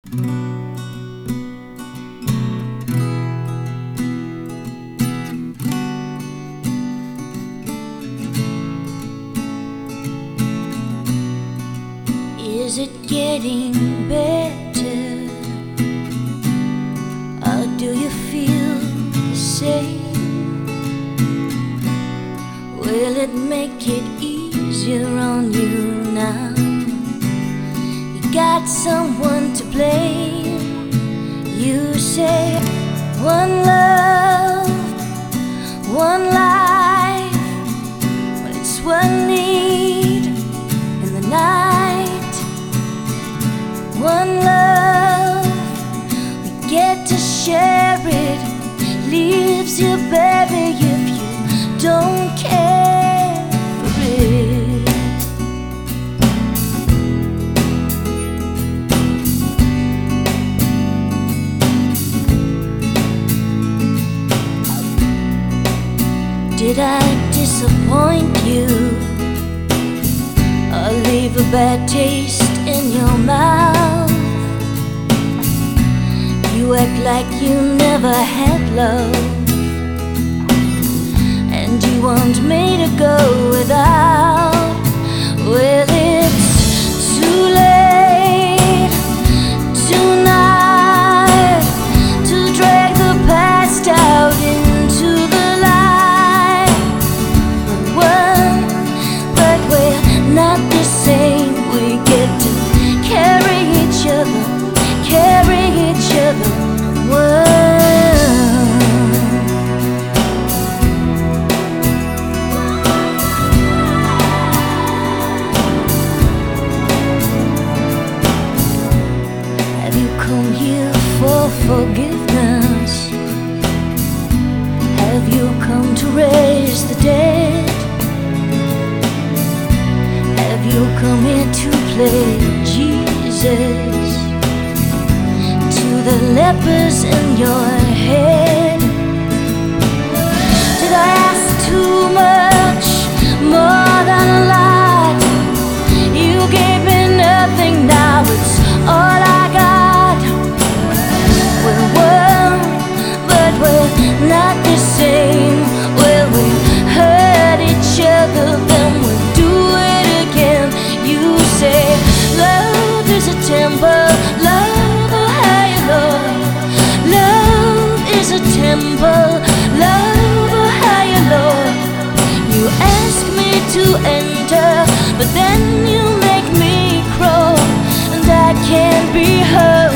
Is it getting better, or do you feel the same? Will it make it easier on you now? You got someone to blame. You say one love, one life, but it's one need in the night. One love, we get to share it. Leaves you bare if you don't care for it. Did I disappoint you, or leave a bad taste in your mouth? You act like you never had love, and you want me to go without. Well, it's too late tonight to drag the past out into the light. But we're not the same. We get to carry each other, carry each other. Have you come here for forgiveness? Have you come to raise the dead? Have you come here to play Jesus to the lepers in your head? Did I ask too much, more than a lot? You gave me nothing, now it's all I got. We're one, but we're not the same. Well, we hurt each other, then we'll do it again. You say love is a temple, love a higher love. Love is a temple, love a higher love. You ask me to enter, but then you make me crawl, and I can't be hurt.